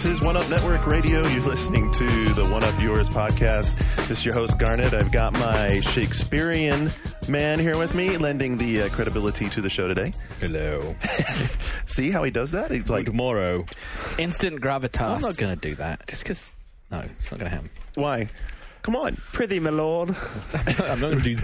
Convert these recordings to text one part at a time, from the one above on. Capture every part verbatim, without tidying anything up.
This is One Up Network Radio. You're listening to the One Up Yours podcast. This is your host, Garnet. I've got my Shakespearean man here with me, lending the uh, credibility to the show today. Hello. See how he does that? He's like, tomorrow. Instant gravitas. I'm not going to do that. Just because... No, it's not going to happen. why? Come on. Prithee, my lord. I'm not going to do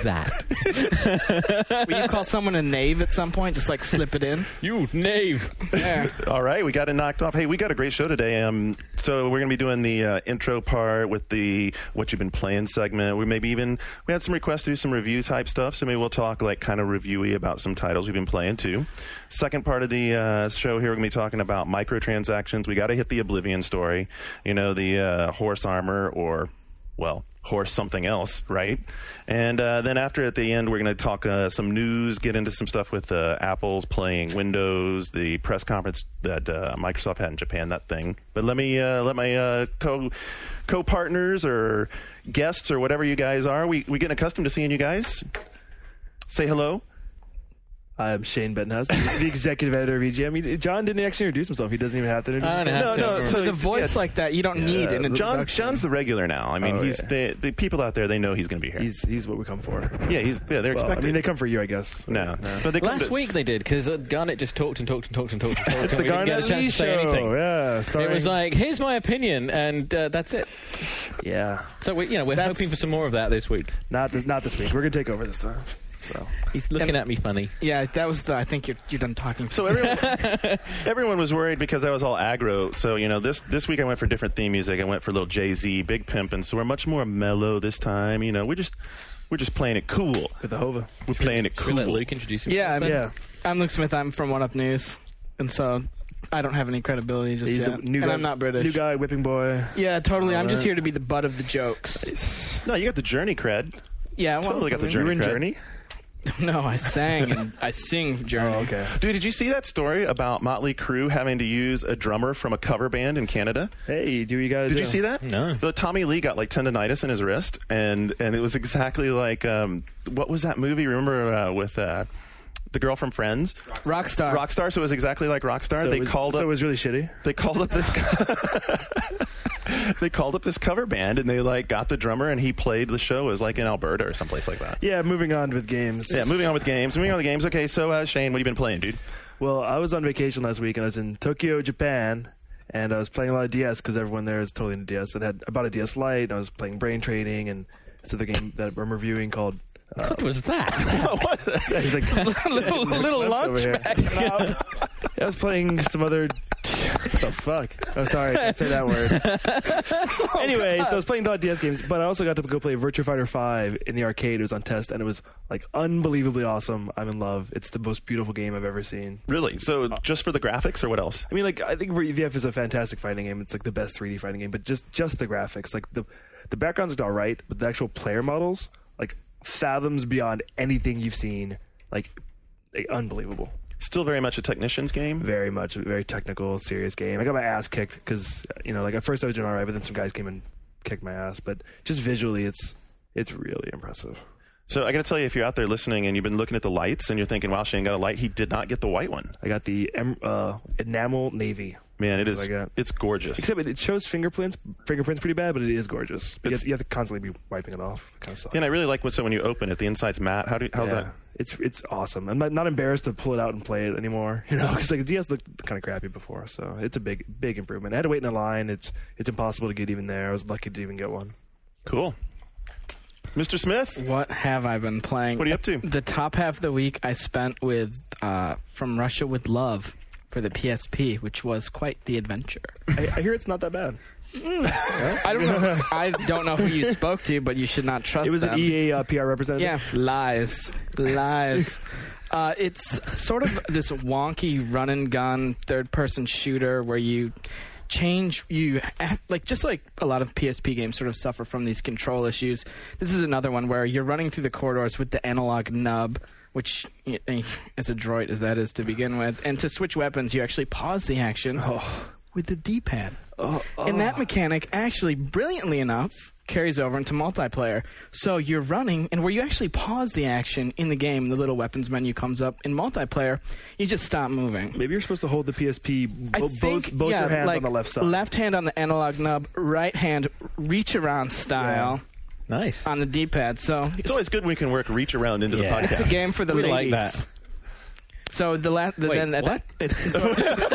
that. Will you call someone a knave at some point? Just like slip it in? You knave. Yeah. All right, we got it knocked off. Hey, we got a great show today. Um, so we're going to be doing the uh, intro part with the what you've been playing segment. We maybe even we had some requests to do some review type stuff. So maybe we'll talk like kind of reviewy about some titles we've been playing too. Second part of the uh, show here, we're going to be talking about microtransactions. We got to hit the Oblivion story. You know, the uh, horse armor or well. horse something else, right? And uh, then after at the end, we're going to talk uh, some news, get into some stuff with uh, Apple's playing Windows, the press conference that uh, Microsoft had in Japan, that thing. But let me uh, let my uh, co co partners or guests or whatever you guys are. We we getting accustomed to seeing you guys. Say hello. I'm Shane Bettenhausen, the executive editor of E G M. I mean, John didn't actually introduce himself. He doesn't even have to introduce I don't himself. have No, to. no. So With a voice yeah, like that, you don't need an John introduction. John's the regular now. I mean, Oh, he's yeah. the the people out there. They know he's going to be here. He's he's what we come for. yeah, he's yeah. They're Well, I expected. mean, they come for you, I guess. no, but they come Last to- week they did, because uh, Garnet just talked and talked and talked and talked and talked. It's and the we didn't get Garnet a chance Lee to say show. anything. Yeah, starring, It was like, here's my opinion, and uh, that's it. yeah, So we, you know, we're That's- hoping for some more of that this week. not th- not this week. We're gonna take over this time. So He's looking And- at me funny. Yeah, that was the. I think you're you're done talking. So everyone, everyone was worried because I was all aggro. So you know, this this week I went for different theme music. I went for a little Jay-Z, Big Pimpin'. So we're much more mellow this time. You know, we're just we're just playing it cool. with the Hova. We're playing it Should we cool. let Luke introduce himself? yeah, I'm, Yeah, I'm Luke Smith. I'm from One Up News, and so I don't have any credibility just he's yet. the new and guy. I'm not British. New guy, whipping boy. Yeah, totally. I'm just Alright. here to be the butt of the jokes. No, you got the Journey cred. Yeah, well, Totally got the I mean- Journey. You were in cred. Journey. No, I sang and I sing Journey. Oh, okay. Dude, did you see that story about Motley Crue having to use a drummer from a cover band in Canada? Hey, do what you gotta Did do. you see that? No. So Tommy Lee got like tendonitis in his wrist, and and it was exactly like um, what was that movie? Remember uh, with uh, the girl from Friends, Rockstar. Rockstar. So it was exactly like Rockstar. So they it was, called so up. it was really shitty. They called up this. They called up this cover band, and they like got the drummer, and he played the show. It was like in Alberta or someplace like that. Yeah, moving on with games. Yeah, moving on with games. Moving on with games. Okay, so uh, Shane, what have you been playing, dude? Well, I was on vacation last week, and I was in Tokyo, Japan, and I was playing a lot of D S because everyone there is totally into D S. And had I bought a D S Lite, and I was playing Brain Training, and it's the game that I'm reviewing called. Uh, What was that? yeah, he's like a little, little over lunch here. backing up. I was playing some other. What the fuck? Oh, sorry, I can't say that word. Anyway, so I was playing a lot of D S games, but I also got to go play Virtua Fighter five in the arcade. It was on test, and it was like unbelievably awesome. I'm in love. It's the most beautiful game I've ever seen. Really? So just for the graphics, or what else? I mean, like I think V F is a fantastic fighting game. It's like the best three D fighting game, but just just the graphics, like the the backgrounds looked all right, but the actual player models, like fathoms beyond anything you've seen, like, like unbelievable. Still very much a technician's game. Very much a very technical, serious game. I got my ass kicked because you know, like at first I was doing all right, but then some guys came and kicked my ass. But just visually, it's it's really impressive. So I got to tell you, if you're out there listening and you've been looking at the lights and you're thinking, "Wow, Shane got a light," he did not get the white one. I got the em- uh, enamel navy. Man, it That's is. what I got. It's gorgeous. Except it, it shows fingerprints, fingerprints pretty bad, but it is gorgeous. But you It's- have, you have to constantly be wiping it off. It kind of sucks. And I really like when so when you open it, the inside's matte. How do how's yeah. that? It's it's awesome. I'm not, not embarrassed to pull it out and play it anymore. You know, because like the D S looked kind of crappy before, so it's a big big improvement. I had to wait in a line. It's it's impossible to get even there. I was lucky to even get one. Cool. Mister Smith, What have I been playing? what are you up to? The top half of the week I spent with uh, From Russia with Love for the P S P, which was quite the adventure. I, I hear it's not that bad. I don't know. I don't know who you spoke to, but you should not trust It was them. an E A uh, P R representative. Yeah, lies, lies. Uh, it's sort of this wonky run and gun third person shooter where you change you like just like a lot of P S P games sort of suffer from these control issues. This is another one where you're running through the corridors with the analog nub, which as a droid as that is to begin with, and to switch weapons you actually pause the action Oh. with the D-pad. Oh, oh. And that mechanic actually, brilliantly enough, carries over into multiplayer. So you're running, and where you actually pause the action in the game, the little weapons menu comes up. In multiplayer, you just stop moving. Maybe you're supposed to hold the P S P I bo- think, both both yeah, your hands like on the left side. Left hand on the analog nub, right hand reach around style Nice. on the D-pad. So It's always good when we can work reach around into Yeah. the it's a podcast. game for the We ladies. like that. So the last, the, Wait, then at what? that, it's, so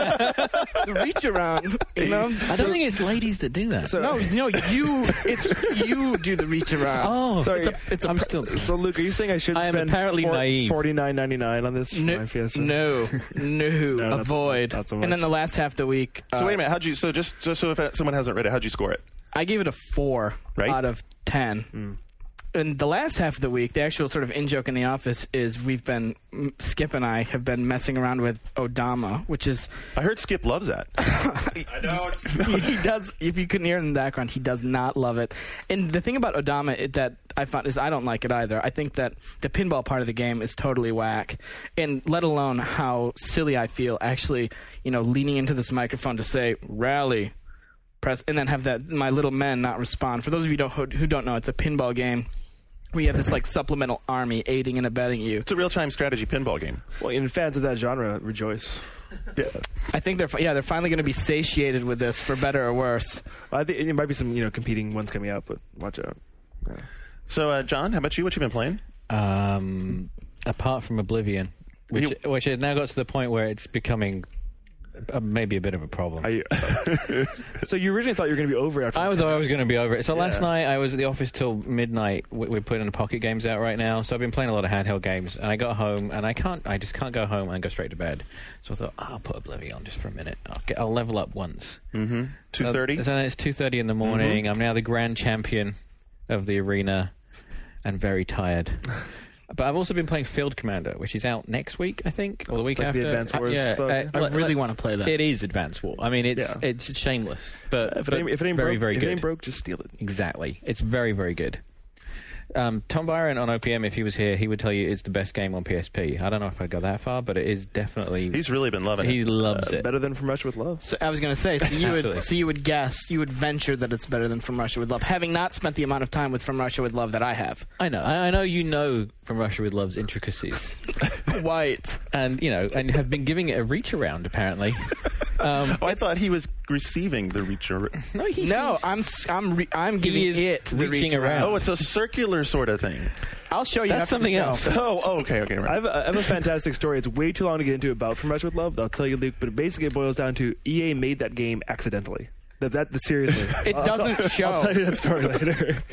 the reach around, you know. I don't think it's ladies that do that. So, no, no, you. It's you do the reach around. oh, Sorry, it's a, it's a I'm pr- still. So, Luke, are you saying I should I am spend apparently naive. forty-nine ninety-nine on this? no, my Fiesta? no, no, No, not so- avoid. not so and then much. the last half of the week. So uh, wait a minute. How'd you? So just, just so if someone hasn't read it, how'd you score it? I gave it a four Right. out of ten. Mm. And the last half of the week, the actual sort of in joke in the office is we've been Skip and I have been messing around with Odama, which is I heard Skip loves that. I know it's he does. If you couldn't hear it in the background, he does not love it. And the thing about Odama it, that I found is I don't like it either. I think that the pinball part of the game is totally whack, and let alone how silly I feel actually, you know, leaning into this microphone to say rally, press, and then have that my little men not respond. For those of you don't, who, who don't know, it's a pinball game. We have this like supplemental army aiding and abetting you. It's a real-time strategy pinball game. Well, and fans of that genre rejoice. Yeah. I think they're fi- yeah they're finally going to be satiated with this for better or worse. I think it might be some you know competing ones coming out, but watch out. Yeah. So, uh, John, how about you? What you been playing? Um, apart from Oblivion, which You- which has now got to the point where it's becoming uh, maybe a bit of a problem. Are you, so you originally thought you were going to be over after. I the thought I was going to be over it. So last Yeah. night I was at the office till midnight. We- We're putting the pocket games out right now, so I've been playing a lot of handheld games. And I got home, and I can't. I just can't go home and go straight to bed. So I thought, oh, I'll put Oblivion on just for a minute. I'll get. I'll level up once. Mm-hmm. two thirty? So then it's two thirty in the morning. I'm now the grand champion of the arena, and very tired. But I've also been playing Field Commander, which is out next week, I think, or the week It's like after. the Advance Uh, Wars yeah, stuff. uh, I like- really like- want to play that. It is Advance War. I mean, it's Yeah. it's shameless, but, if it but ain't, if it ain't very broke, very if good. it ain't broke, just steal it. Exactly, it's very very good. Um, Tom Byron on O P M, if he was here, he would tell you it's the best game on P S P. I don't know if I'd go that far, but it is definitely. He's really been loving he it. loves Uh, it. better than From Russia with Love. So I was going to say, so you would, Absolutely. so you would guess, you would venture that it's better than From Russia with Love, having not spent the amount of time with From Russia with Love that I have. I know, I, I know you know From Russia with Love's intricacies, White. and you know, and have been giving it a reach around apparently. Um, Oh, I thought he was receiving the reach. ar- no, he No, seems- I'm s- I'm re- I'm giving is it the reaching reach around. Oh, it's a circular sort of thing. I'll show you. That's after the something show. else. Oh, oh okay, okay. I Right. have, a, I have a fantastic story. It's way too long to get into about From Russia with Love. I'll tell you, Luke. But basically, it boils down to E A made that game accidentally. That, that seriously. It doesn't show. I'll tell you that story later.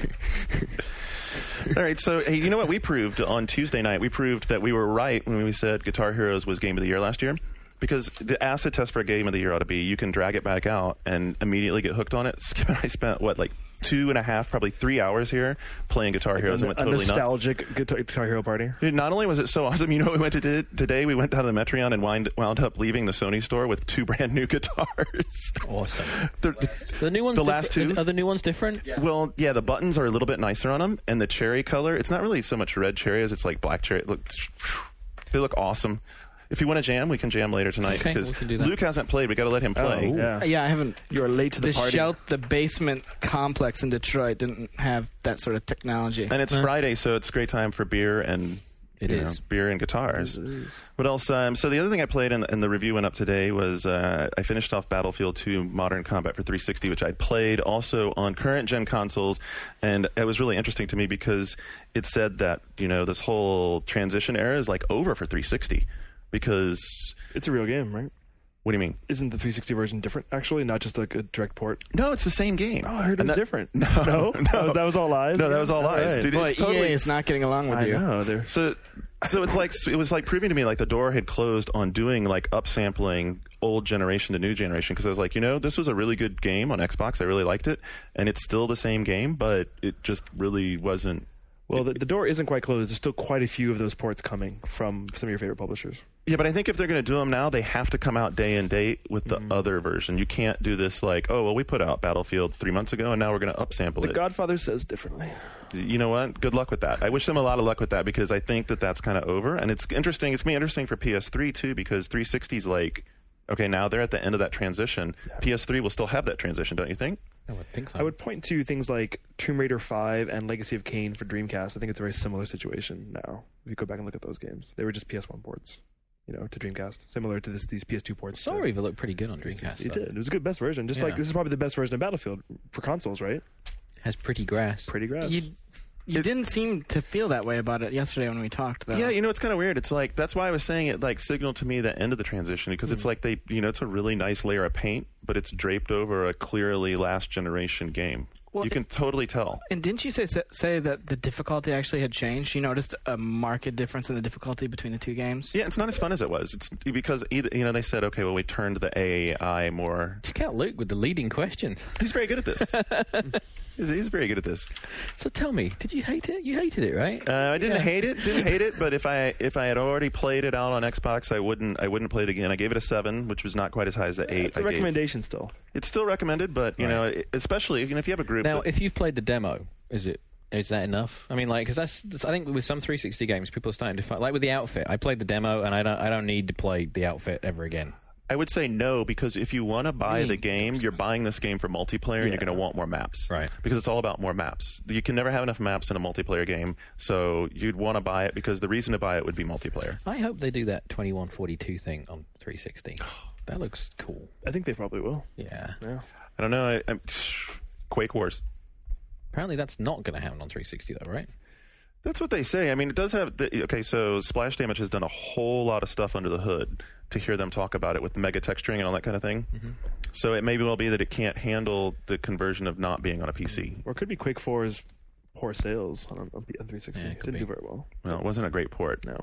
All right, so hey, you know what we proved on Tuesday night? We proved that we were right when we said Guitar Heroes was Game of the Year last year. Because the acid test for a Game of the Year ought to be you can drag it back out and immediately get hooked on it. Skip and I spent, what, like two and a half, probably three hours here playing Guitar Heroes and went a totally nuts. nostalgic guitar, guitar Hero party. Dude, not only was it so awesome, you know what we went to do today? We went down to the Metreon and wind, wound up leaving the Sony store with two brand new guitars. awesome. The- The new ones, The last different- two? are the new ones different? Well, yeah, the buttons are a little bit nicer on them, and the cherry color, it's not really so much red cherry as it's like black cherry. It look, they look awesome. If you want to jam, we can jam later tonight Okay, because we can do that. Luke hasn't played. We got to let him play. Oh, yeah. Yeah, I haven't. You are late to the, The party. shel- the basement complex in Detroit didn't have that sort of technology. And it's Yeah. Friday, so it's a great time for beer and It you is. know, beer and guitars. What else? Um, so the other thing I played and, and the review went up today was uh, I finished off Battlefield two Modern Combat for three sixty, which I'd played also on current gen consoles, and it was really interesting to me because it said that you know this whole transition era is like over for three sixty because It's a real game, right? what do you mean? Isn't the three sixty version different, actually? Not just like a direct port? No, it's the same game. Oh, I heard it And was that- different. No, no? no. That was all lies? No, that was all lies, right. dude. Boy, It's totally- E A is not getting along with I you. know. They're, So, so it's like it was like proving to me like the door had closed on doing like upsampling old generation to new generation because I was like, you know, this was a really good game on Xbox. I really liked it, and it's still the same game, but it just really wasn't. well, the, the door isn't quite closed. There's still quite a few of those ports coming from some of your favorite publishers. Yeah, but I think if they're going to do them now, they have to come out day and date with the Mm. other version. You can't do this like, oh, well, we put out Battlefield three months ago, and now we're going to upsample The it. Godfather says differently. You know what? Good luck with that. I wish them a lot of luck with that because I think that that's kind of over. And it's interesting. It's going to be interesting for P S three, too, because three sixty is like, okay, now they're at the end of that transition. P S three will still have that transition, don't you think? I would think so. I would point to things like Tomb Raider five and Legacy of Kain for Dreamcast. I think it's a very similar situation now. If you go back and look at those games, they were just P S one ports, you know, to Dreamcast, similar to this these P S two ports. Soul Reaver looked pretty good on Dreamcast. It though. did. It was a good best version. Just Yeah. like this is probably the best version of Battlefield for consoles, right? Has pretty grass. Pretty grass. You, you It- didn't seem to feel that way about it yesterday when we talked, though. Yeah, you know, it's kind of weird. It's like, that's why I was saying it like signaled to me the end of the transition, because it's like they, you know, it's a really nice layer of paint, but it's draped over a clearly last generation game. Well, you can totally tell. And didn't you say say that the difficulty actually had changed? You noticed a marked difference in the difficulty between the two games? Yeah, it's not as fun as it was. It's because either, you know, they said, okay, well, we turned the A I more. Check out Luke with the leading questions. He's very good at this. he's, he's very good at this. So tell me, did you hate it? You hated it, right? Uh, I didn't Yeah. hate it, didn't hate it, but if I if I had already played it out on Xbox, I wouldn't I wouldn't play it again. I gave it a seven, which was not quite as high as the eight. It's a I gave. recommendation still. It's still recommended, but you Right. know, it- especially you know, if you have a group. Now, that- if you've played the demo, is it is that enough? I mean, like, because that's, that's I think with some three sixty games, people are starting to find, like with the outfit. I played the demo, and I don't I don't need to play the outfit ever again. I would say no, because if you want to buy Really? the game, you're buying this game for multiplayer, and you're Yeah. going to want more maps. Right. Because it's all about more maps. You can never have enough maps in a multiplayer game, so you'd want to buy it because the reason to buy it would be multiplayer. I hope they do that twenty-one forty-two thing on three sixty. That looks cool. I think they probably will. Yeah. Yeah. I don't know. I, I'm, Quake Wars. Apparently, that's not going to happen on three sixty, though, right? That's what they say. I mean, it does have. The, okay, so Splash Damage has done a whole lot of stuff under the hood to hear them talk about it with the mega texturing and all that kind of thing. Mm-hmm. So it may well be that it can't handle the conversion of not being on a P C. Or it could be Quake four's poor sales on, on three sixty. Yeah, it it could didn't be. do very well. Well, it wasn't a great port. No.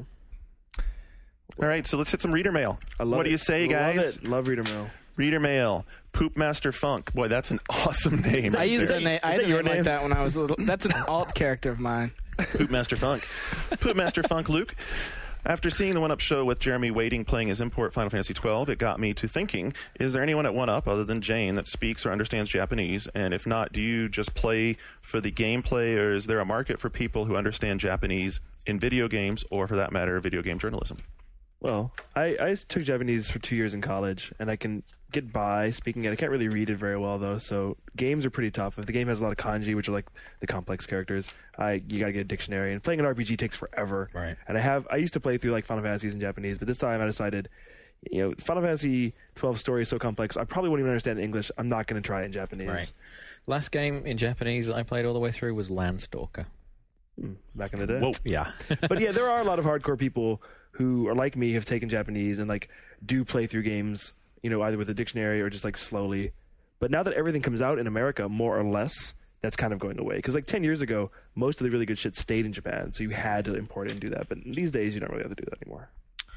All right, so let's hit some reader mail. I love what do it. you say, guys? Love it. Love Reader Mail. Reader mail. Poop Master Funk. Boy, that's an awesome name. I used there. a name. I had that a your name like name? that when I was a little. That's an alt character of mine. Poop Master Funk. Poop Master Funk Luke. After seeing the one-up show with Jeremy Wading playing his import Final Fantasy twelve, it got me to thinking, is there anyone at one-up other than Jane that speaks or understands Japanese? And if not, do you just play for the gameplay, or is there a market for people who understand Japanese in video games, or for that matter, video game journalism? Well, I, I took Japanese for two years in college, and I can get by speaking it. I can't really read it very well, though, so games are pretty tough. If the game has a lot of kanji, which are like the complex characters, I you gotta get a dictionary. And playing an R P G takes forever. Right. And I have I used to play through like Final Fantasies in Japanese, but this time I decided, you know, Final Fantasy twelve story is so complex, I probably wouldn't even understand it in English. I'm not going to try it in Japanese. Right. Last game in Japanese that I played all the way through was Landstalker. Hmm, back in the day. Whoa. Yeah. But yeah, there are a lot of hardcore people who are like me, have taken Japanese and like do play through games, you know, either with a dictionary or just like slowly. But now that everything comes out in America, more or less, that's kind of going away. Because like ten years ago, most of the really good shit stayed in Japan, so you had to import it and do that. But these days, you don't really have to do that anymore.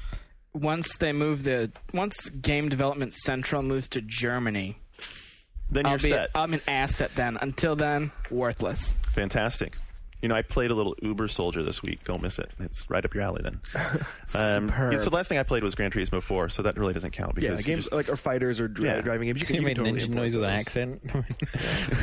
Once they move the once Game Development Central moves to Germany, Then I'll you're be set. I'm an asset then. Until then, worthless. Fantastic. You know, I played a little Uber Soldier this week. Don't miss it. It's right up your alley then. um, Superb. yeah, so the last thing I played was Gran Turismo four, so that really doesn't count. Yeah, Because you games just- like or fighters or dri- Yeah. driving games. You can You you made can an totally engine import noise with an those. accent.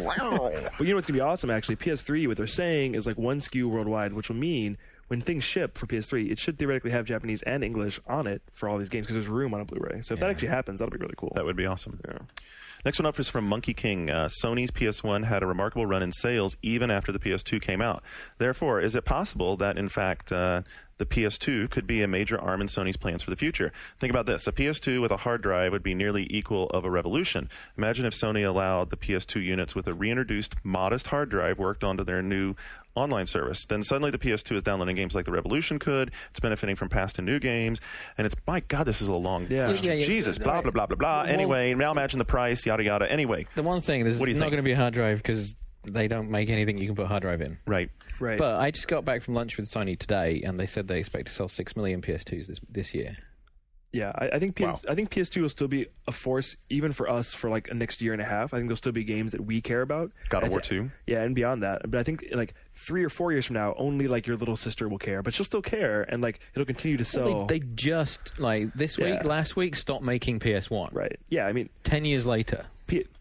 But you know what's gonna be awesome? Actually, P S three. What they're saying is like one S K U worldwide, which will mean when things ship for P S three, it should theoretically have Japanese and English on it for all these games because there's room on a Blu-ray. So if that Yeah. actually happens, that'll be really cool. That would be awesome. Yeah. Next one up is from Monkey King. Uh, Sony's P S one had a remarkable run in sales even after the P S two came out. Therefore, is it possible that, in fact, uh, the P S two could be a major arm in Sony's plans for the future? Think about this. A P S two with a hard drive would be nearly equal of a revolution. Imagine if Sony allowed the P S two units with a reintroduced modest hard drive worked onto their new online service. Then suddenly the P S two is downloading games like the Revolution could. It's benefiting from past and new games. And it's, my God, this is a long... Yeah. Yeah, yeah, Jesus, yeah. blah, blah, blah, blah, blah. Well- Anyway, now imagine the price, yada, yada. Anyway, The one thing, there's What do you not think? going to be a hard drive because they don't make anything you can put a hard drive in. right. Right. But I just got back from lunch with Sony today, and they said they expect to sell six million P S twos this this year. Yeah, I, I think P S, Wow. I think P S two will still be a force even for us for like a next year and a half. I think there'll still be games that we care about. God of I War thi- two. Yeah, and beyond that. But I think like three or four years from now, only like your little sister will care, but she'll still care, and like it'll continue to sell. Well, they, they just, like, this week, Yeah. last week, stopped making P S one. right? Yeah, I mean, Ten years later. P-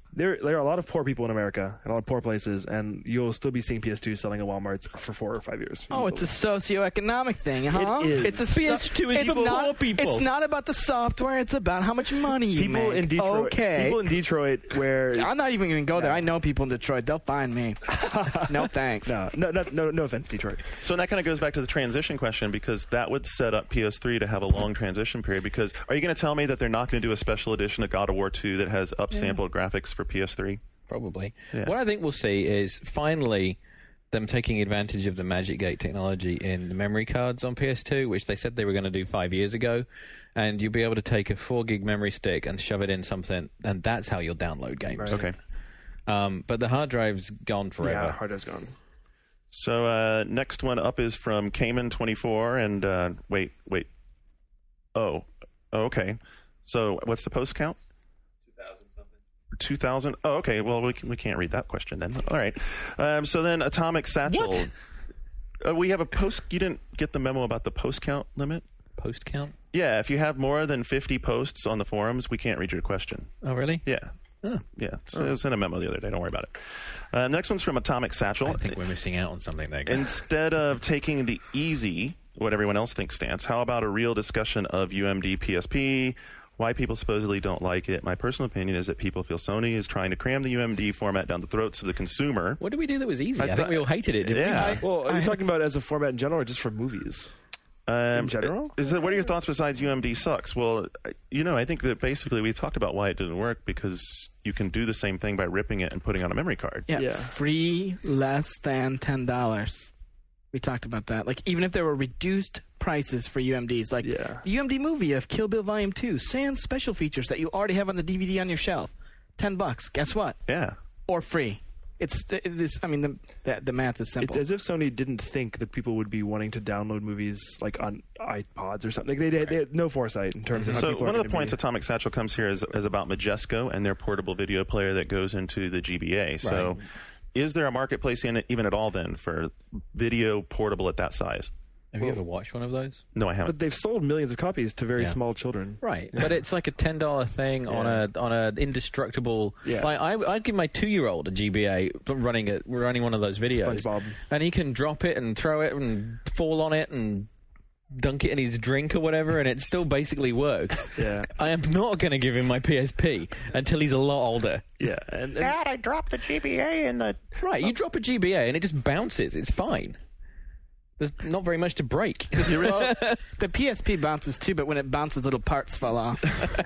there there are a lot of poor people in America, and a lot of poor places, and you'll still be seeing P S two selling at Walmarts for four or five years. Oh, it's a socioeconomic thing, huh? It is. It's a P S two is it's for not, poor people. It's not about the software. It's about how much money you people make. in Detroit. Okay. People in Detroit where I'm not even going to go there. Yeah. I know people in Detroit. They'll find me. No thanks. no, no, no, no, no offense, Detroit. So that kind of goes back to the transition question, because that would set up P S three to have a long transition period. Because are you going to tell me that they're not going to do a special edition of God of War two that has upsampled yeah. graphics for P S three? Probably. Yeah. What I think we'll see is finally them taking advantage of the Magic Gate technology in the memory cards on P S two, which they said they were going to do five years ago. And you'll be able to take a four gig memory stick and shove it in something, and that's how you'll download games. Right. Okay. Um, but the hard drive's gone forever. Yeah, hard drive's gone. So uh, next one up is from Cayman twenty-four, and uh, wait, wait. Oh, oh, okay. So what's the post count? two thousand. Oh, okay. Well, we, can, we can't read that question then. All right. Um, so then Atomic Satchel. What? Uh, we have a post. You didn't get the memo about the post count limit? Post count? Yeah. If you have more than fifty posts on the forums, we can't read your question. Oh, really? Yeah. Oh. Yeah. So it was in a memo the other day. Don't worry about it. Uh, next one's from Atomic Satchel. I think we're missing out on something there, guys. Instead of taking the easy, what everyone else thinks stance, how about a real discussion of U M D P S P? Why people supposedly don't like it. My personal opinion is that people feel Sony is trying to cram the U M D format down the throats of the consumer. What did we do that was easy? I I, th- think we all hated it, didn't Yeah. we? Well, are you talking about as a format in general or just for movies? Um, In general? Is it, what are your thoughts besides U M D sucks? Well, you know, I think that basically we talked about why it didn't work, because you can do the same thing by ripping it and putting on a memory card. Yeah, Yeah. free less than ten dollars. We talked about that. Like, even if there were reduced prices for U M Ds, like Yeah. the U M D movie of Kill Bill Volume two, sans special features that you already have on the D V D on your shelf, ten bucks. Guess what? Yeah. Or free. It's this. I mean, the the, the math is simple. It's as if Sony didn't think that people would be wanting to download movies like on iPods or something. Like they, they had no foresight in terms of how So people one are of the gonna points be. Atomic Satchel comes here is, is about Majesco and their portable video player that goes into the G B A. So Right. is there a marketplace in it even at all then for video portable at that size? Have you ever watched one of those? No, I But haven't. they've sold millions of copies to very Yeah. small children. Right, but it's like a ten dollar thing on Yeah. a on a indestructible. Yeah. Like I, I'd give my two year old a G B A running a, running one of those videos, SpongeBob. and he can drop it and throw it and fall on it and dunk it in his drink or whatever, and it still basically works. Yeah. I am not going to give him my P S P until he's a lot older. Yeah. And, and Dad, I dropped the G B A in the... Right, you drop a G B A and it just bounces. It's fine. There's not very much to break. Well, the P S P bounces too, but when it bounces, little parts fall off.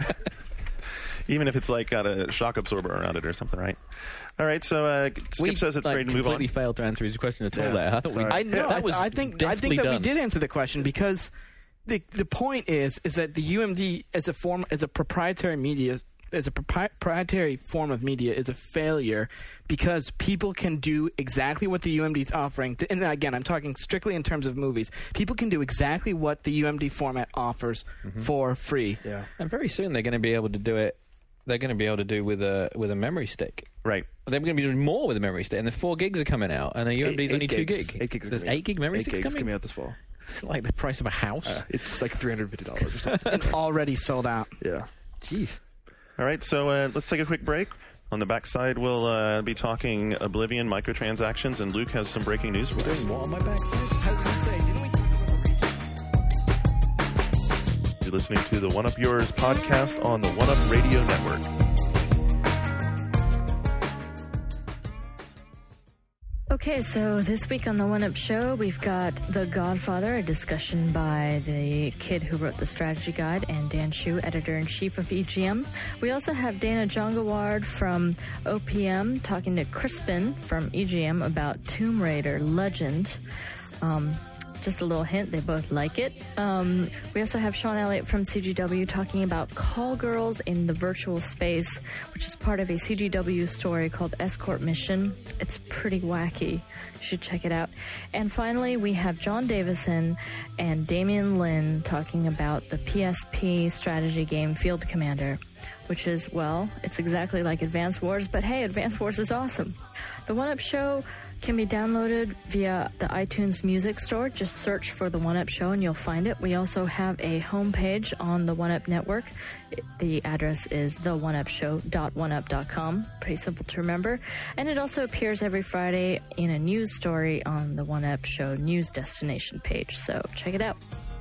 Even if it's like got a shock absorber around it or something, right? All right, so uh, Skip we says it's like, ready to move on. completely failed to answer his question at all Yeah. there. I thought we, Sorry. I know. that was I think. I deftly think that done. we did answer the question, because the the point is is that the U M D as a form as a proprietary media as a propri- proprietary form of media is a failure, because people can do exactly what the U M D is offering. And again, I'm talking strictly in terms of movies. People can do exactly what the U M D format offers Mm-hmm. for free. yeah. And very soon they're going to be able to do it. They're going to be able to do with a with a memory stick. Right. They're going to be doing more with a memory stick, and the four gigs are coming out, and the U M D's Eight- only eight two gigs. gig. Eight gigs are There's coming out. eight gig memory Eight sticks gigs coming. coming out this fall. It's like the price of a house. Uh, it's like three hundred fifty dollars or something. And already sold out. Yeah. Jeez. All right, so uh, let's take a quick break. On the backside, we'll uh, be talking Oblivion microtransactions, and Luke has some breaking news for us. What on my backside? I was going to say, didn't we You're listening to the One Up Yours podcast on the One Up Radio Network. Okay, so this week on the One Up Show, we've got The Godfather, a discussion by the kid who wrote the strategy guide, and Dan Shu, editor-in-chief of E G M. We also have Dana Jongaward from O P M talking to Crispin from E G M about Tomb Raider Legend. Um, just a little hint, they both like it. Um, we also have Sean Elliott from C G W talking about Call Girls in the Virtual Space, which is part of a C G W story called Escort Mission. It's pretty wacky. You should check it out. And finally, we have John Davison and Damian Lin talking about the P S P strategy game Field Commander, which is, well, it's exactly like Advance Wars, but hey, Advance Wars is awesome. The One Up Show can be downloaded via the iTunes Music Store. Just search for The One Up Show and you'll find it. We also have a homepage on the One Up Network. The address is the one up show dot one up dot com. Pretty simple to remember. And it also appears every Friday in a news story on the One Up Show news destination page. So check it out.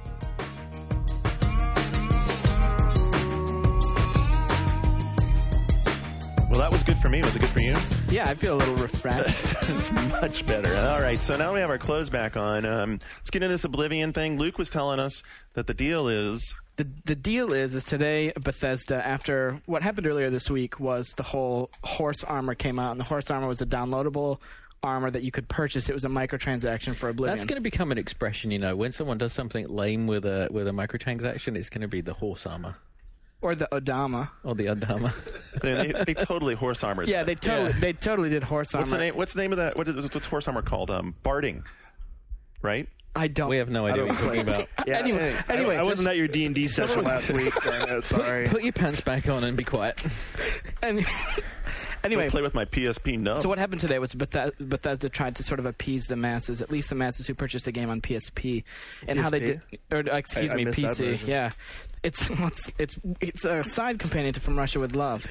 Well, that was good for me. Was it good for you? Yeah, I feel a little refreshed. It's much better. All right, so now we have our clothes back on. Um, let's get into this Oblivion thing. Luke was telling us that the deal is... The the deal is, is today Bethesda, after what happened earlier this week, was the whole horse armor came out, and the horse armor was a downloadable armor that you could purchase. It was a microtransaction for Oblivion. That's going to become an expression, you know. When someone does something lame with a with a microtransaction, it's going to be the horse armor. Or the Odama. Or the Odama. they, they, they totally horse armored. Yeah, they totally Yeah. they totally did horse armor. What's the name? What's the name of that? What is, what's horse armor called? Um, barding, right? I don't. We have no idea what you're talking about. Yeah. Anyway, I- anyway, I, wasn't just- at your D and D session last week. so, sorry. Put your pants back on and be quiet. And, anyway, Play with my P S P nub. so what happened today was Bethe- Bethesda tried to sort of appease the masses, at least the masses who purchased the game on P S P, and how they P S did, P? or uh, excuse I- I me, missed that P C. version. Yeah, it's it's it's it's a side companion to From Russia with Love.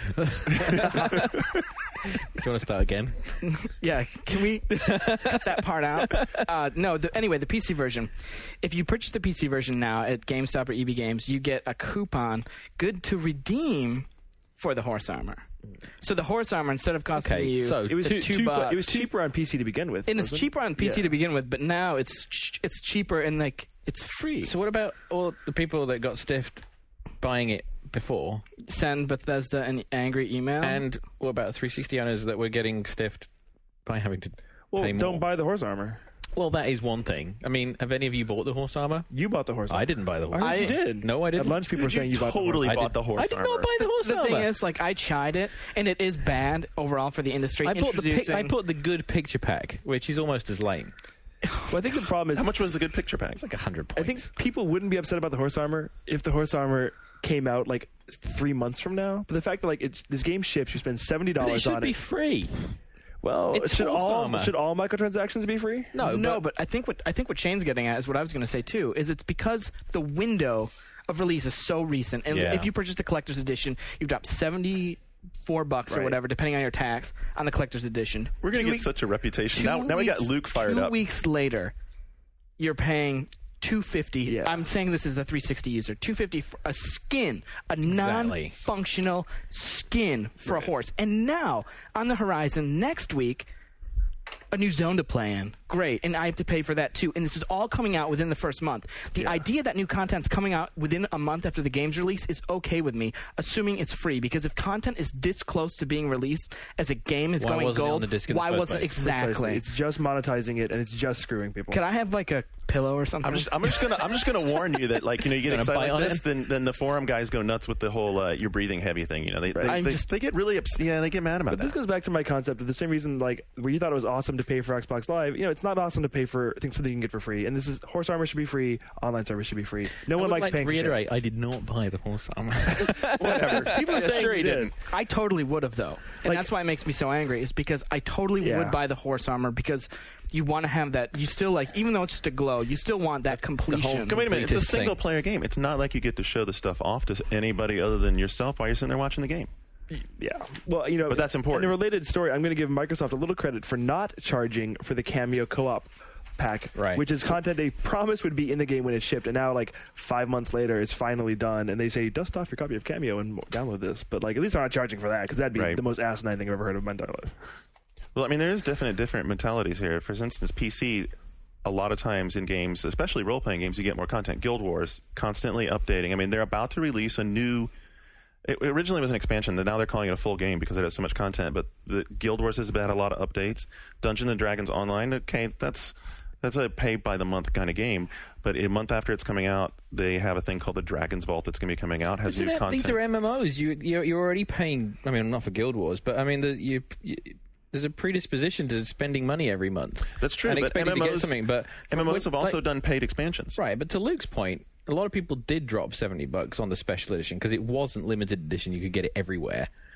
Do you want to start again? Yeah, can we cut that part out? Uh, no, the, anyway, the P C version. If you purchase the P C version now at GameStop or E B Games, you get a coupon good to redeem for the horse armor. So the horse armor, instead of costing Okay, you so It was the two, two two, bucks, It was cheaper on P C to begin with, and it's wasn't it? cheaper on P C Yeah. to begin with, but now it's ch- it's cheaper and like it's free. So what about all the people that got stiffed buying it before? Send Bethesda an angry email. And what about three sixty owners that were getting stiffed by having to Well, pay more? don't buy the horse armor. Well, that is one thing. I mean, have any of you bought the horse armor? You bought the horse armor. I didn't buy the horse I armor. heard you did. No, I didn't. At lunch, people were saying you, bought totally the horse armor. bought I did, the horse I did armor. not buy the horse the armor. thing is, like, I tried it, and it is bad overall for the industry. I bought the pic- Introducing- I bought the good picture pack, which is almost as lame. Well, I think the problem is How much was the good picture pack? It's like a hundred I points. think people wouldn't be upset about the horse armor if the horse armor came out like three months from now. But the fact that like it, this game ships, you spend seventy but it dollars should on be it. free. Well, It's should horse all armor. should all microtransactions be free? No, no, but, but I think what I think what Shane's getting at is what I was going to say too. Is it's because the window of release is so recent, and Yeah. if you purchase the collector's edition, you've dropped seventy four bucks or Right. whatever, depending on your tax, on the collector's edition. We're going Two to get weeks- such a reputation. two Now, now we got weeks- Luke fired two up. weeks later, you're paying two fifty. Yeah. I'm saying this is a three sixty user. two fifty for a skin, a Exactly. non-functional skin for a horse. And now on the horizon next week, a new zone to play in. Great. And I have to pay for that too. And this is all coming out within the first month. The idea that new content's coming out within a month after the game's release is okay with me, assuming it's free. Because if content is this close to being released as a game is Why going wasn't it on gold, the disc in the why first wasn't place? exactly? Precisely. It's just monetizing it, and it's just screwing people. Can I have like a pillow or something? I'm just, I'm just gonna, I'm just gonna warn you that, like, you know, you get Gonna excited bite like on this, it? then, then the forum guys go nuts with the whole uh, "you're breathing heavy" thing. You know, they, Right. they, I'm they, just- they get really upset. Yeah, they get mad about But that. this goes back to my concept of the same reason, like, where you thought it was awesome to pay for Xbox Live. You know, it's not awesome to pay for things that you can get for free. And this is horse armor should be free. Online service should be free. No I one would likes like paying to for shit. reiterate, I did not buy the horse armor. Whatever. People are Yeah, saying sure you he did. didn't. I totally would have though, and Like- that's why it makes me so angry. Is because I totally Yeah. would buy the horse armor because you want to have that. You still like, even though it's just a glow, you still want that completion. Wait a minute. It's a Completest thing. single player game. It's not like you get to show the stuff off to anybody other than yourself while you're sitting there watching the game. Yeah. Well, you know, But that's important. In a related story, I'm going to give Microsoft a little credit for not charging for the Cameo co-op pack, Right. which is content they promised would be in the game when it shipped, and now like five months later, it's finally done, and they say dust off your copy of Cameo and mo- download this. But like, at least I'm not charging for that because that'd be Right. the most asinine thing I've ever heard of in my entire life. Well, I mean, there is definite different mentalities here. For instance, P C, a lot of times in games, especially role-playing games, you get more content. Guild Wars, constantly updating. I mean, they're about to release a new... It originally was an expansion, and now they're calling it a full game because it has so much content. But the Guild Wars has had a lot of updates. Dungeons and Dragons Online, okay, that's that's a pay-by-the-month kind of game. But a month after it's coming out, they have a thing called the Dragon's Vault that's going to be coming out, has Isn't new it- content. These are M M Os. You, you're, you're already paying. I mean, not for Guild Wars, but I mean, the, you, you, there's a predisposition to spending money every month. That's true, and but expecting to get M M Os something. But M M Os with- have also like- done paid expansions. right. But to Luke's point, a lot of people did drop seventy bucks on the special edition because it wasn't limited edition. You could get it everywhere.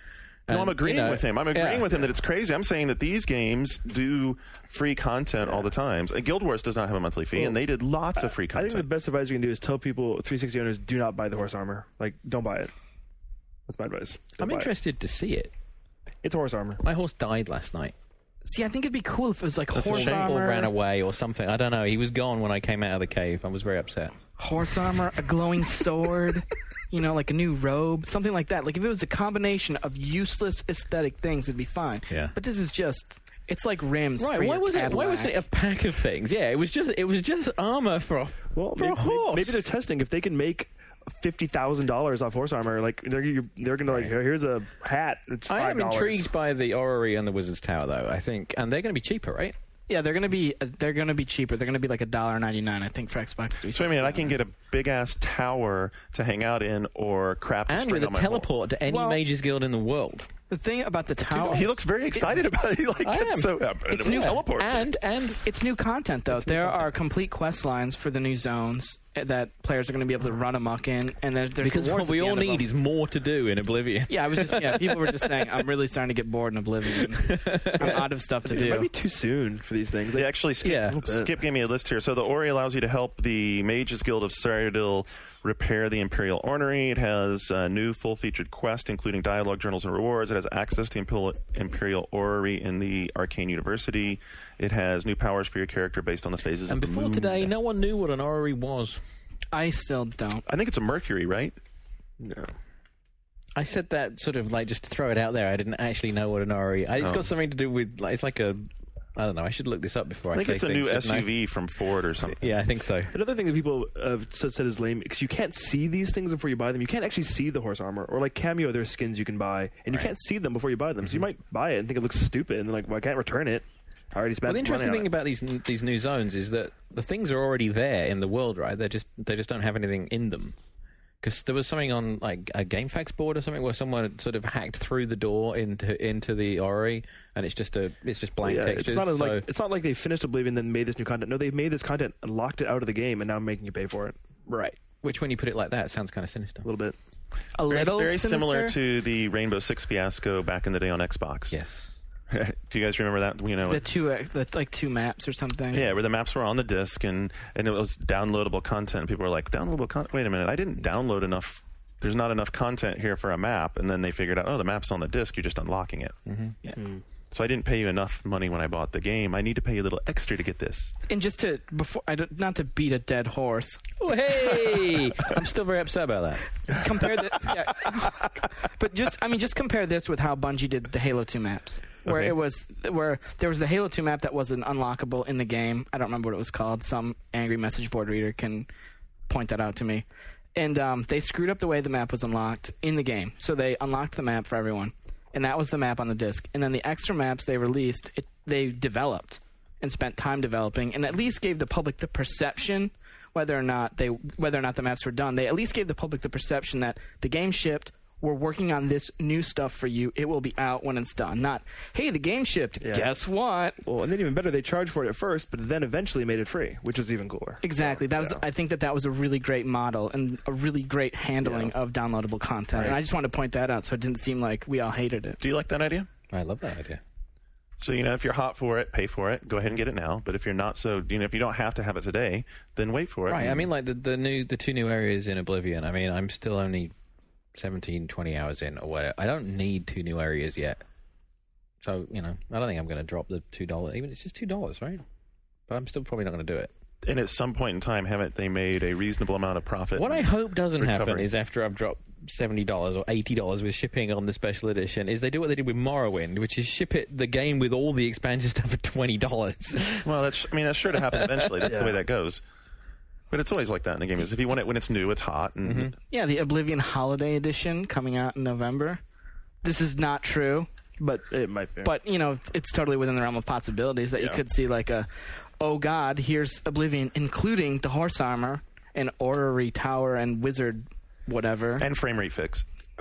No, I'm agreeing you know, with him. I'm agreeing yeah. with him that it's crazy. I'm saying that these games do free content all the time. And Guild Wars does not have a monthly fee, Well, and they did lots of free I content. think the best advice you can do is tell people, three sixty owners, do not buy the horse armor. Like, don't buy it. That's my advice. Don't I'm buy it. interested to see it. It's horse armor. My horse died last night. See, I think it'd be cool if it was like That's a horse shame. armor, Or ran away or something. I don't know. He was gone when I came out of the cave. I was very upset. horse armor, a glowing sword, you know, like a new robe, something like that. Like if it was a combination of useless aesthetic things, it'd be fine. Yeah. But this is just. It's like rims. Right? For Why your was it? Why was it Cadillac. a pack of things? Yeah, it was just it was just armor for a, Well, for maybe, a horse. maybe they're testing if they can make fifty thousand dollars off horse armor. Like they're they're gonna like, here's a hat. It's I five am intrigued by the Orrery and the Wizard's Tower, though. I think, and they're going to be cheaper, right? Yeah, they're gonna be they're gonna be cheaper. They're gonna be like a dollar ninety nine, I think, for Xbox three sixty. So I mean, I can get a big ass tower to hang out in, or crap, And string with a on my teleport to any Well- Mages Guild in the world. The thing about the tower, wall. He looks very excited about it. He like I gets am. so uh, It's new. teleport. And and it's new content though. There are complete quest lines for the new zones that players are going to be able to run amok in, and there's, there's because rewards what we at the all end of need them. is more to do in Oblivion. Yeah, I was just yeah. People were just saying I'm really starting to get bored in Oblivion. I'm out of stuff to It might be do. too soon for these things. Like, They actually, Skip, Yeah. Skip gave me a list here. So the Ori allows you to help the Mages Guild of Cyrodiil repair the Imperial Ornery. It has a new full-featured quest, including dialogue, journals, and rewards. It has access to Imperial, Imperial Orrery in the Arcane University. It has new powers for your character based on the phases And of the before moon. today, no one knew what an Orrery was. I still don't. I think it's a Mercury, right? no. I said that sort of like just to throw it out there. I didn't actually know what an Orrery. It's Oh. got something to do with like it's like a. I don't know. I should look this up before I, I think say it's a things, new shouldn't I? S U V from Ford or something. Yeah, I think so. Another thing that people have said said is lame because you can't see these things before you buy them. You can't actually see the horse armor or like Cameo. There's skins you can buy, and you Right. can't see them before you buy them. So you might buy it and think it looks stupid, and then like, well, I can't return it. I already spent. Well, the interesting money thing on it. about these these new zones is that the things are already there in the world, right? They just they just don't have anything in them. Because there was something on like a GameFAQs board or something where someone had sort of hacked through the door into into the Orrery, and it's just a it's just blank Well, yeah, textures. it's not as, so, like it's not like they finished Oblivion and then made this new content. No, they've made this content and locked it out of the game, and now making you pay for it right. Which, when you put it like that, sounds kind of sinister. a little bit. A Very, little very similar sinister. to the Rainbow Six fiasco back in the day on Xbox. Yes. Do you guys remember that? You know, the two uh, the, like two maps or something. yeah, where the maps were on the disc and, and it was downloadable content. People were like, downloadable content? Wait a minute, I didn't download enough. There's not enough content here for a map. And then they figured out, oh, the map's on the disc. You're just unlocking it. Mm-hmm. Yeah. So I didn't pay you enough money when I bought the game. I need to pay you a little extra to get this. And just to before I don't, not to beat a dead horse. Oh, hey! I'm still very upset about that. Compare the, yeah. But just I mean just compare this with how Bungie did the Halo two maps. Where Okay. it was where there was the Halo two map that wasn't unlockable in the game. I don't remember what it was called. Some angry message board reader can point that out to me. And um, they screwed up the way the map was unlocked in the game. So they unlocked the map for everyone. And that was the map on the disc. And then the extra maps they released, it, they developed and spent time developing and at least gave the public the perception whether or not they whether or not the maps were done. They at least gave the public the perception that the game shipped. We're working on this new stuff for you. It will be out when it's done. Not, hey, the game shipped. Yeah. Guess what? Well, and then even better, they charged for it at first, but then eventually made it free, which was even cooler. Exactly. That was. Yeah. I think that that was a really great model and a really great handling Yeah. of downloadable content. Right. And I just wanted to point that out so it didn't seem like we all hated it. Do you like that idea? I love that idea. So, you know, if you're hot for it, pay for it. Go ahead and get it now. But if you're not so, you know, if you don't have to have it today, then wait for it. Right. I mean, like the, the new the two new areas in Oblivion. I mean, I'm still only seventeen, twenty hours in or whatever. I don't need two new areas yet. So, you know, I don't think I'm going to drop the two dollars. Even it's just two dollars, right? But I'm still probably not going to do it. And at some point in time, haven't they made a reasonable amount of profit? What I hope doesn't happen recovery. is after I've dropped seventy dollars or eighty dollars with shipping on the special edition, is they do what they did with Morrowind, which is ship it the game with all the expansion stuff for twenty dollars. Well, that's, I mean, that's sure to happen eventually. That's the Yeah. way that goes. But it's always like that in the game. Is if you want it when it's new, it's hot. And Mm-hmm. Yeah, the Oblivion Holiday Edition coming out in November. This is not true, But it might be. but you know, it's totally within the realm of possibilities that you Yeah. could see like a, oh God, here's Oblivion, including the horse armor and orrery tower and wizard, whatever. and frame rate fix.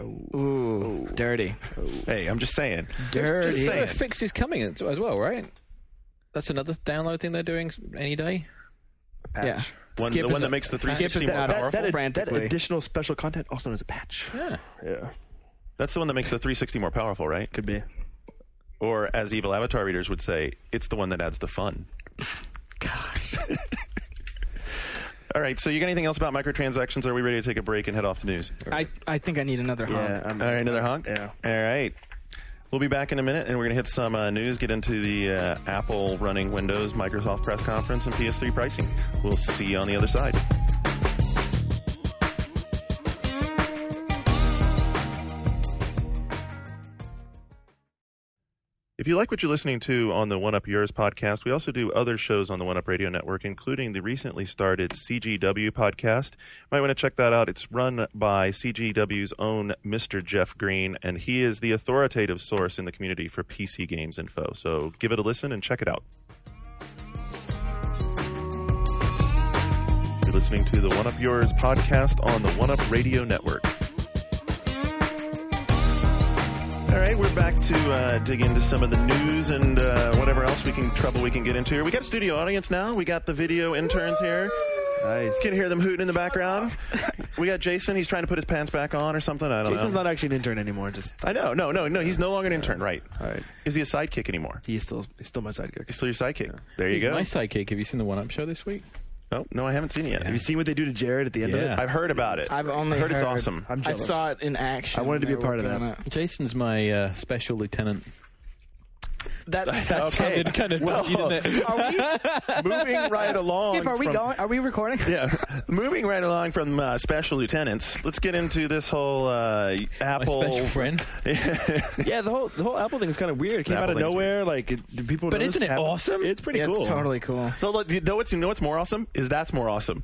Ooh, dirty, Hey, I'm just saying. dirty. Just The saying. fix is coming as as well, right? That's another download thing they're doing any day. patch. Yeah. One, Skip the is- one that makes the three Skip is sixty more out of- powerful. That, that, that frantically. additional special content, also known as a patch. Yeah. Yeah. That's the one that makes the three sixty more powerful, right? Could be. Or, as Evil Avatar readers would say, it's the one that adds the fun. Gosh. All right, so you got anything else about microtransactions, or are we ready to take a break and head off the news? I, I think I need another honk. Yeah. I'm, All right, another honk? Yeah. All right. We'll be back in a minute, and we're going to hit some uh, news, get into the uh, Apple running Windows, Microsoft press conference, and P S three pricing. We'll see you on the other side. If you like what you're listening to on the One Up Yours podcast, we also do other shows on the One Up Radio Network, including the recently started C G W podcast. You might want to check that out. It's run by C G W's own Mister Jeff Green, and he is the authoritative source in the community for P C games info. So give it a listen and check it out. You're listening to the One Up Yours podcast on the One Up Radio Network. All right, we're back to uh, dig into some of the news and uh, whatever else we can trouble we can get into here. We got a studio audience now. We got the video interns here. Nice. Can hear them hooting in the background. We got Jason. He's trying to put his pants back on or something. I don't Jason's know. not actually an intern anymore. Just I know. No, no, no. He's no longer an intern, right? all right. Is he a sidekick anymore? He's still he's still my sidekick. He's still your sidekick. There you He's go. my sidekick. Have you seen the One Up Show this week? Oh, no, I haven't seen it yet. Have you seen what they do to Jared at the end Yeah. of it? I've heard about it. I've only heard, it's heard. awesome. I'm I jealous. saw it in action. I wanted to be when a they part were of working that. on it. Jason's my uh, special lieutenant. That, that's Okay. Sounded kind of Well, dodgy, didn't it? Are we? Moving right along. Skip, are we from- going? Are we recording? Yeah, moving right along from uh, special lieutenants, let's get into this whole uh, My Apple. special friend. Yeah, the whole the whole Apple thing is kind of weird. It came The out Apple of thing's nowhere. Like, it, do people? But know isn't this it happened? awesome? It's pretty Yeah, cool. it's totally cool. No, look, you know what's you know what's more awesome is that's more awesome.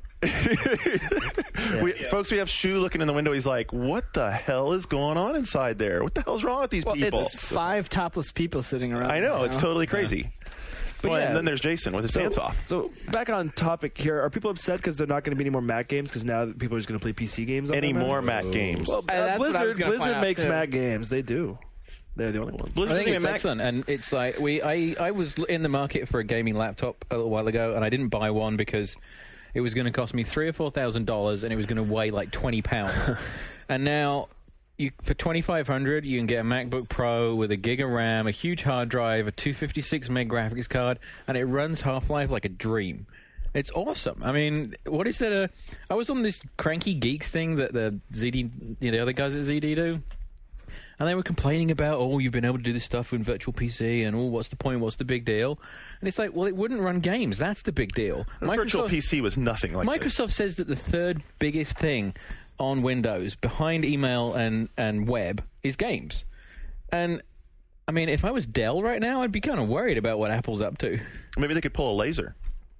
we, Folks, we have Shu looking in the window. He's like, "What the hell is going on inside there? What the hell's wrong with these Well, people?" it's five topless people sitting around. I know you it's totally crazy. But Well, yeah. and then there's Jason with his So, pants off. so back on topic here, are people upset because they're not going to be any more Mac games because now people are just going to play P C games? On Any them now? more Mac games? Well, Uh, that's uh, what I was Blizzard gonna point Blizzard out, makes too. Mac games. They do. They're the only ones. Blizzard I think doesn't it's make Mac- excellent, and it's like we. I I was in the market for a gaming laptop a little while ago, and I didn't buy one because it was going to cost me three or four thousand dollars, and it was going to weigh like twenty pounds. And now, you for twenty five hundred, you can get a MacBook Pro with a gig of RAM, a huge hard drive, a two fifty six meg graphics card, and it runs Half-Life like a dream. It's awesome. I mean, what is that? Uh, I was on this Cranky Geeks thing that the Z D, you know, the other guys at Z D do. And they were complaining about, oh, you've been able to do this stuff in Virtual P C, and oh, what's the point? What's the big deal? And it's like, well, it wouldn't run games. That's the big deal. Virtual P C was nothing like this. Microsoft says that the third biggest thing on Windows, behind email and, and web, is games. And, I mean, if I was Dell right now, I'd be kind of worried about what Apple's up to. Maybe they could pull a laser.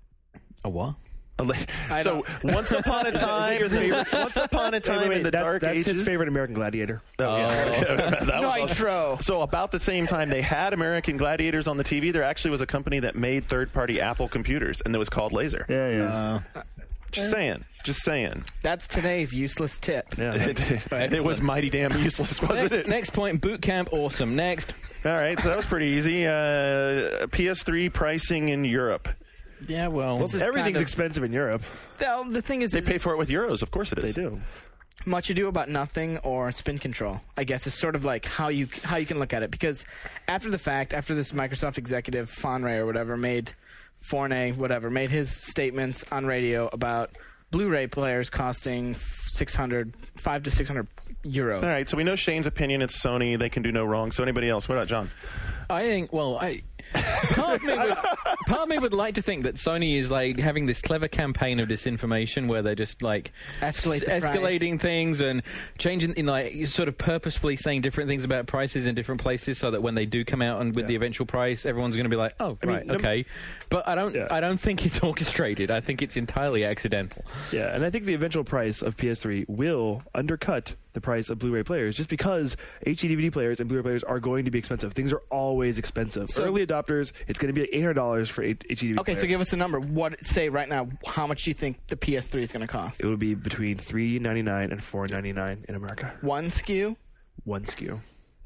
A what? A la- I so once upon a time, once upon a time Wait, wait, in the that's, dark that's ages, his favorite American Gladiator. Oh, yeah. That was awesome. Nitro. So about the same time they had American Gladiators on the T V, there actually was a company that made third-party Apple computers, and it was called Laser. Yeah, yeah. Uh, Just saying. Just saying. That's today's useless tip. yeah. It, it was mighty damn useless, wasn't next, it? next point, boot camp, awesome. Next. All right, so that was pretty easy. Uh, P S three pricing in Europe. Yeah, well, This is Everything's kind of- expensive in Europe. Well, the thing is, They is pay for it with euros. Of course it They is. do. much ado about nothing or spin control, I guess, is sort of like how you how you can look at it. Because after the fact, after this Microsoft executive Fonray or whatever made Forney whatever made his statements on radio about Blu-ray players costing six hundred, five to six hundred euros. All right, so we know Shane's opinion. It's Sony. They can do no wrong. So anybody else? What about John? I think, well, I part of, me would, part of me would like to think that Sony is like having this clever campaign of disinformation where they're just like Escalate the s- escalating things and changing, in like sort of purposefully saying different things about prices in different places, so that when they do come out and with Yeah. the eventual price, everyone's going to be like, oh, I mean, right, num- okay. But I don't, Yeah. I don't think it's orchestrated. I think it's entirely accidental. Yeah, and I think the eventual price of P S three will undercut the price of Blu-ray players, just because H D D V D players and Blu-ray players are going to be expensive. Things are always expensive. So- Early adopters, it's going to be like eight hundred dollars for H D D V D. Okay, so player. give us a number. What say right now? How much do you think the P S three is going to cost? It would be between three ninety nine and four ninety nine in America. One S K U, One S K U.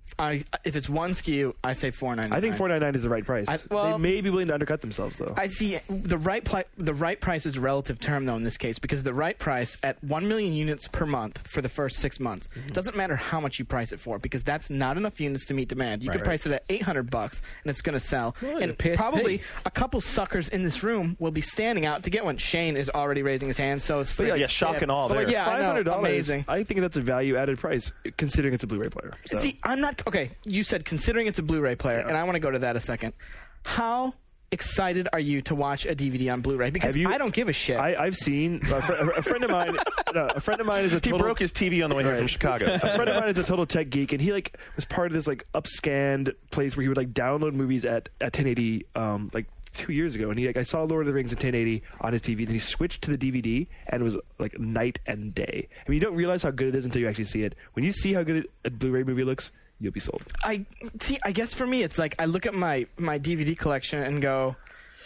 I if it's one S K U, I say four ninety-nine. I think four ninety-nine is the right price. I- well- they may be willing to undercut themselves, though. I see the right pli- the right price is a relative term though in this case, because the right price at one million units per month for the first six months Mm-hmm. doesn't matter how much you price it for, because that's not enough units to meet demand. You Right, could right. price it at eight hundred bucks and it's going to sell. Well, and the P S P. probably a couple suckers in this room will be standing out to get one. Shane is already raising his hand, so is But yeah, Fritz. Yeah, shock and all But there. like Yeah, I know. five hundred dollars, Amazing. I think that's a value-added price, considering it's a Blu-ray player. So. See, I'm not okay. You said considering it's a Blu-ray player, Yeah. and I want to go to that a second. How excited are you to watch a D V D on Blu-ray? Because Have you- I don't give a shit. I, I've seen a, fr- a friend of mine. No, a friend of mine is a He total, broke his T V on the way here from Right. Chicago. a friend of mine is a total tech geek, and he like was part of this like upscanned place where he would like download movies at, at ten eighty, um, like two years ago. And he like I saw Lord of the Rings in ten eighty on his T V. Then he switched to the D V D, and it was like night and day. I mean, you don't realize how good it is until you actually see it. When you see how good a Blu-ray movie looks, you'll be sold. I see. I guess for me, it's like I look at my my D V D collection and go,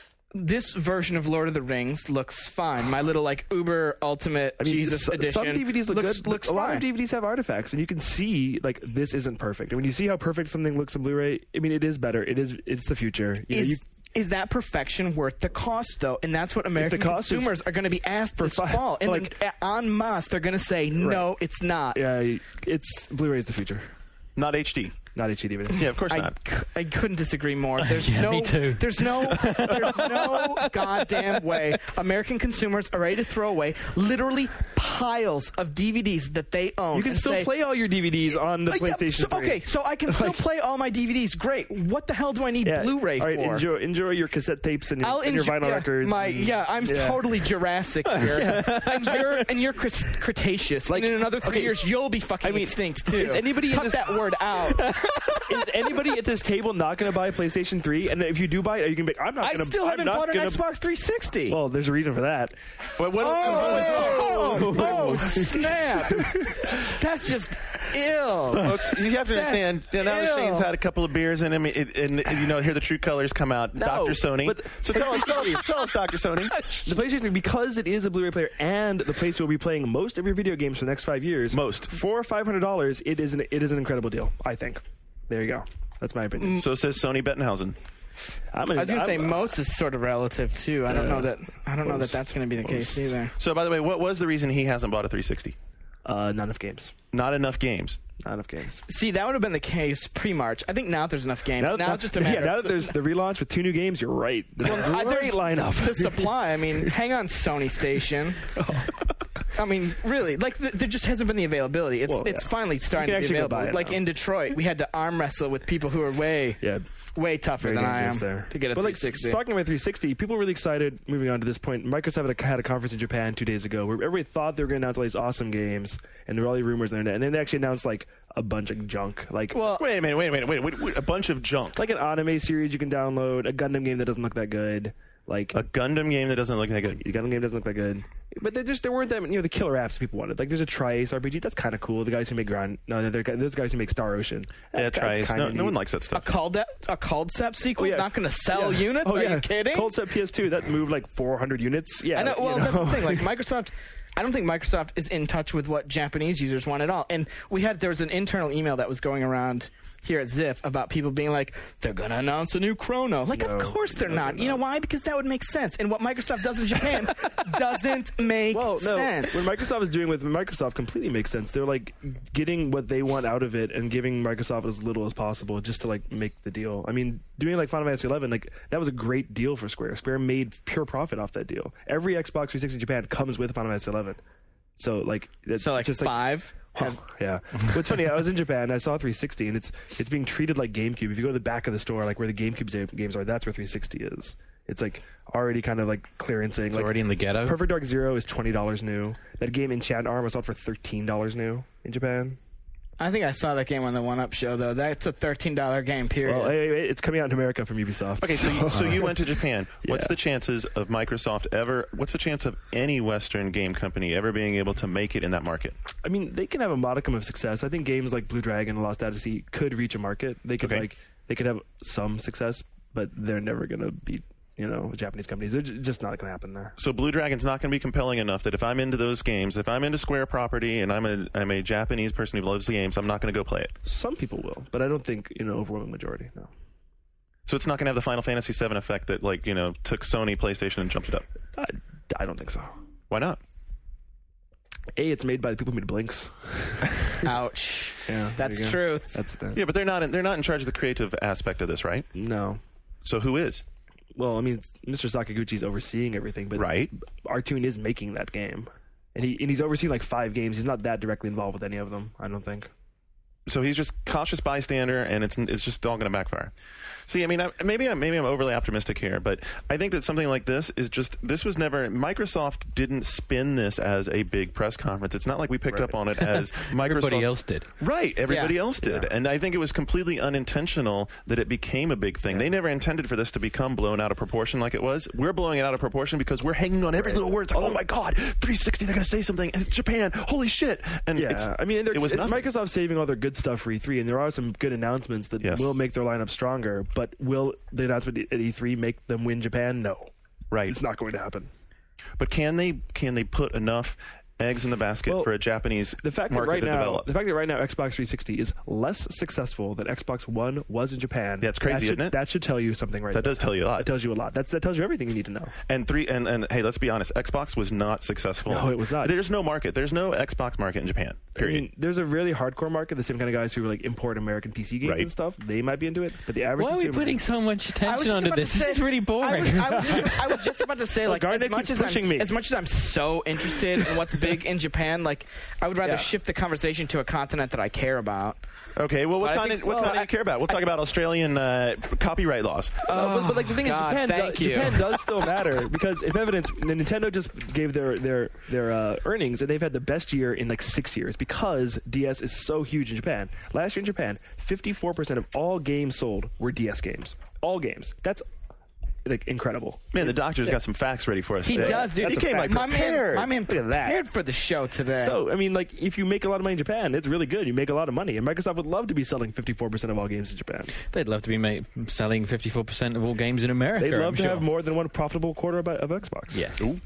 this version of Lord of the Rings looks fine. My little like Uber Ultimate I mean, Jesus s- edition. some D V Ds look looks, good. Looks a lot fine. of D V Ds have artifacts, and you can see like this isn't perfect. And when you see how perfect something looks in Blu-ray, I mean, it is better. It is. It's the future. You know, is you- is that perfection worth the cost though? And that's what American cost is- consumers are going to be asked For this fi- fall. And like- then, uh, en masse, they're going to say, no, it's not. yeah, it's Blu-ray is the future, Not H D. not H D D V D. Yeah, of course I, not. c- I couldn't disagree more. There's Yeah, no, me too. There's no, there's no goddamn way American consumers are ready to throw away literally piles of D V Ds that they own. You can and still say, play all your D V Ds on the Uh, yeah, PlayStation so- three. okay, so I can still Like- play all my D V Ds. Great. What the hell do I need Yeah. Blu-ray All right, for? enjoy enjoy your cassette tapes and your, I'll and your enjoy- vinyl yeah, records. My, and- yeah, I'm yeah. totally Jurassic here, and you're and you're Cre- Cretaceous. Like, and in another three okay, years, you'll be fucking I mean, extinct too. is anybody in cut this- that word out? Is anybody at this table not going to buy a PlayStation three? And if you do buy it, are you going to be? I'm not I going to. still I'm haven't not bought an gonna, Xbox three sixty. Well, there's a reason for that. What, what, oh, oh, snap! That's just ill. Folks, you have to That's understand. You know, now that ill. Shane's had a couple of beers in him, it, and you know, hear the true colors come out. No, Doctor Sony. but- so tell us, tell us, tell us, Doctor Sony. The PlayStation, because it is a Blu-ray player, and the place will be playing most of your video games for the next five years. Most. for five hundred dollars, it is an it is an incredible deal. I think. There you go. That's my opinion. So says Sony Bettenhausen. I'm I was going to say I'm- most is sort of relative too. I don't Yeah. know that. I don't know that Most. that's going to be the case either. So, by the way, what was the reason he hasn't bought a three sixty? Uh, not enough games. Not enough games. Not enough games. See, that would have been the case pre-March. I think now there's enough games. Now, that- it's just a matter. yeah, now of that there's the relaunch with two new games, you're right. There's a I- great there's lineup. the supply. I mean, hang on, Sony Station. I mean, really, like th- there just hasn't been the availability. It's Well, it's yeah. finally starting You to can be actually go available. buy it Like now. in Detroit, we had to arm wrestle with people who are way Yeah. way tougher Very than I am dangerous there. to get a but three like, sixty. talking about three sixty, people were really excited. Moving on to this point, Microsoft had a, had a conference in Japan two days ago where everybody thought they were going to announce all these awesome games, and there were all these rumors on the internet, and then they actually announced like a bunch of junk, like well, Wait a minute, wait a minute, wait, wait, wait, a bunch of junk. like an anime series you can download, a Gundam game that doesn't look that good, like A Gundam game that doesn't look that good. a Gundam game doesn't look that good. But they just there weren't that many, you know, the killer apps people wanted. Like there's a Tri-Ace R P G that's kind of cool. The guys who make Ground, no, they're, those guys who make Star Ocean. Yeah, That's- try. that's No, kinda no one neat. likes that a stuff. cold a cold step sequel Oh, is yeah. not going to sell Yeah. units. Oh, Are yeah. you kidding? Cold Step P S two that moved like four hundred units. Yeah, I know. you Well, know. that's the thing. Like Microsoft, I don't think Microsoft is in touch with what Japanese users want at all. And we had there was an internal email that was going around here at Ziff about people being like, they're going to announce a new Chrono. Like, No, of course they're no, not. they're You know not. why? Because that would make sense. And what Microsoft does in Japan doesn't make Well, no. sense. What Microsoft is doing with Microsoft completely makes sense. They're like getting what they want out of it and giving Microsoft as little as possible just to like make the deal. I mean, doing like Final Fantasy eleven, like that was a great deal for Square. Square made pure profit off that deal. Every Xbox three sixty in Japan comes with Final Fantasy eleven. So like, it's so, like, just five. Oh, yeah. What's funny, I was in Japan and I saw three sixty, and it's it's being treated like GameCube. If you go to the back of the store, like where the GameCube games are, that's where three sixty is. It's like already kind of like clearancing. It's like, already in the ghetto. Perfect Dark Zero is twenty dollars new. That game Enchant Arm was out for thirteen dollars new in Japan. I think I saw that game on the One Up show, though. That's a thirteen dollars game, period. Well, hey, hey, it's coming out in America from Ubisoft. Okay, so you, so you went to Japan. What's Yeah. the chances of Microsoft ever? What's the chance of any Western game company ever being able to make it in that market? I mean, they can have a modicum of success. I think games like Blue Dragon and Lost Odyssey could reach a market. They could Okay. like they could have some success, but they're never going to beat you know, Japanese companies. They're j- just not going to happen there. So Blue Dragon's not going to be compelling enough that if I'm into those games, if I'm into Square property and I'm a I'm a Japanese person who loves the games, I'm not going to go play it. Some people will, but I don't think, you know, overwhelming majority, no. So it's not going to have the Final Fantasy seven effect that, like, you know, took Sony PlayStation and jumped it up. I, I don't think so. Why not? A, it's made by the people who made Blinks. Ouch. Yeah, That's there you go. truth. That's that. Yeah, but they're not in, they're not in charge of the creative aspect of this, right? No. So who is? Well, I mean, it's, Mister Sakaguchi's overseeing everything, but Right. Artoon is making that game. And he and he's overseeing like five games. He's not that directly involved with any of them, I don't think. So he's just cautious bystander, and it's it's just all going to backfire. See, I mean, I, maybe I'm maybe I'm overly optimistic here, but I think that something like this is just this was never Microsoft didn't spin this as a big press conference. It's not like we picked Right. up on it as Microsoft. Everybody else did. Right, everybody Yeah. else did. Yeah. And I think it was completely unintentional that it became a big thing. Yeah. They never intended for this to become blown out of proportion like it was. We're blowing it out of proportion because we're hanging on every little word. It's like, oh my God, three sixty, they're going to say something. And it's Japan. Holy shit. And Yeah, it's, I mean, they're- it was it's nothing. Microsoft saving all their good stuff for E three, and there are some good announcements that Yes. will make their lineup stronger, but will the announcement at E three make them win Japan? No. Right. It's not going to happen. But can they can they put enough eggs in the basket Well, for a Japanese The fact that market right to now, develop? the fact that right now Xbox three sixty is less successful than Xbox One was in Japan. Yeah, it's crazy, that should, isn't it? That should tell you something right That there. does tell you a lot. That tells you a lot. That's, that tells you everything you need to know. And three and, and hey, let's be honest, Xbox was not successful. No, it was not. There's no market. There's no Xbox market in Japan. Period. I mean, there's a really hardcore market, the same kind of guys who like import American P C games Right. and stuff. They might be into it, but the average Why are we consumer- putting so much I was attention just onto about to this? say- This is really I boring. was, I, was just, I was just about to say, like, Garnet as much keeps as pushing I'm, me. as much as I'm so interested in what's big in Japan, like, I would rather Yeah. shift the conversation to a continent that I care about. Okay, well, what But I kind think- of what well, kind do I- you care about? We'll talk about Australian uh, copyright laws. Uh, but, but like the thing God, is, Japan, thank do, you. Japan does still matter because, if evidence, Nintendo just gave their their their uh, earnings, and they've had the best year in like six years because D S is so huge in Japan. Last year in Japan, fifty-four percent of all games sold were D S games. All games. That's like incredible. Man, the doctor's got some facts ready for us. He today. does, dude. He came like my man, prepared. my man Look at that. prepared for the show today. So, I mean, like, if you make a lot of money in Japan, it's really good. You make a lot of money. And Microsoft would love to be selling fifty-four percent of all games in Japan. They'd love to be ma- selling fifty-four percent of all games in America. They'd love I'm to sure. have more than one profitable quarter of, of Xbox. Yes. Oh,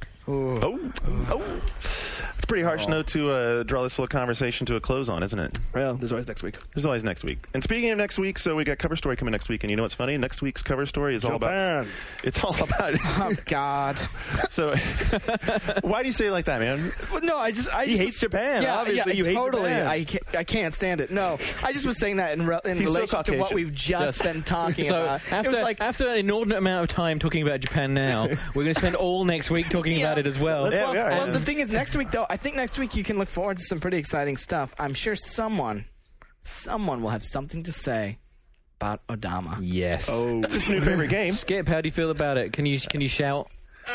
oh. It's a pretty harsh note to uh, draw this little conversation to a close on, isn't it? Well, there's always next week. There's always next week. And speaking of next week, so we got cover story coming next week, and you know what's funny? Next week's cover story is all about. Japan. It's all about. oh God. So, why do you say it like that, man? Well, no, I just I He just, hates Japan. Yeah, Obviously, yeah, you hate totally. Japan. I can't, I can't stand it. No, I just was saying that in, re- in He's so relation to what Caucasian. we've just, Just- been talking So about. after, it was like, after an inordinate amount of time talking about Japan now, we're going to spend all next week talking Yeah. about it as well. Yeah, well, we are, well, yeah. the thing is, next week though, I think next week you can look forward to some pretty exciting stuff. I'm sure someone, someone will have something to say about Odama. Yes. Oh. It's his new favorite game. Skip, how do you feel about it? Can you can you shout?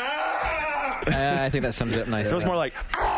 Uh, I think that sums it up nicely. It was more like.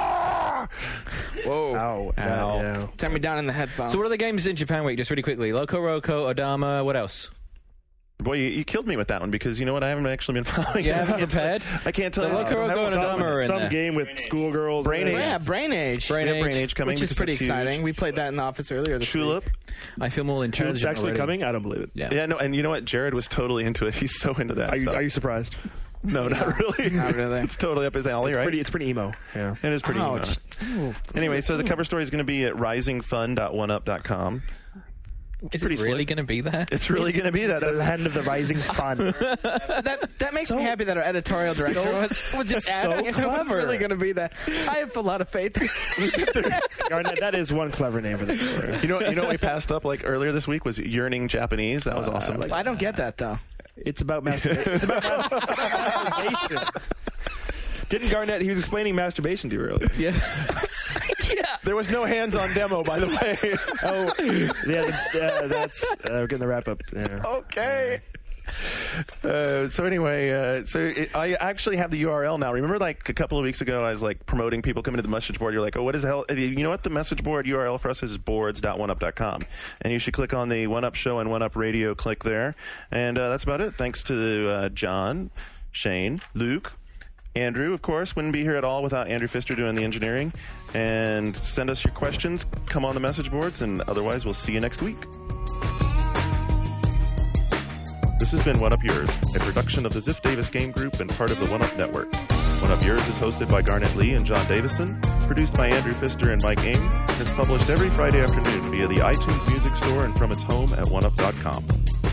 Whoa! Ow. Ow. Yeah. Turn me down in the headphones. So what are the games in Japan Week? Just really quickly. Loco Roco, Odama, what else? Boy, you, you killed me with that one because you know what? I haven't actually been following. You it. haven't I can't tell- prepared? I can't tell So you. Loco I don't have Roco one and following Odama it. are in Some there. game with schoolgirls. Brain in it. Age. yeah, Brain Age. Brain We have Age. Brain Age coming, which is because pretty it's huge. exciting. We played that in the office earlier this Tulip. week. I feel more It's intelligent actually already. coming? I don't believe it. Yeah. Yeah, no, and you know what? Jared was totally into it. He's so into that Are you, stuff. are you surprised? No, not really. Not really. It's totally up his alley, It's right? pretty. It's pretty emo. Yeah. It is pretty. Oh, emo. just- ooh. Anyway, so the cover story is going to be at rising fun dot one up dot com. Is pretty it really slick. going to be that? It's really going to be that. The land of the rising sun. That that makes me happy that our editorial director was, was just so asking if it was clever. really going to be that. I have a lot of faith. Garnet, that is one clever name for the story. You know, you know what we passed up like earlier this week was yearning Japanese. That was Uh, awesome. like- I don't get that though. It's about masturbation. It's about mas- it's about masturbation. Didn't Garnet? He was explaining masturbation to you earlier. Yeah. There was no hands-on demo, by the way. Oh, yeah. The, uh, that's uh, we're getting the wrap up. Yeah. Okay. Uh, so anyway, uh, so it, I actually have the U R L now. Remember, like a couple of weeks ago, I was like promoting people coming to the message board. You're like, oh, what is the hell? You know what? The message board U R L for us is boards dot one up dot com, and you should click on the One Up Show and One Up Radio. Click there, and uh, that's about it. Thanks to uh, John, Shane, Luke. Andrew, of course, wouldn't be here at all without Andrew Pfister doing the engineering. And send us your questions. Come on the message boards, and otherwise, we'll see you next week. This This has been One Up Yours, a production of the Ziff Davis Game Group and part of the One Up Network. One Up Yours is hosted by Garnett Lee and John Davison, produced by Andrew Pfister and Mike Aim, and is published every Friday afternoon via the iTunes Music Store and from its home at one up dot com.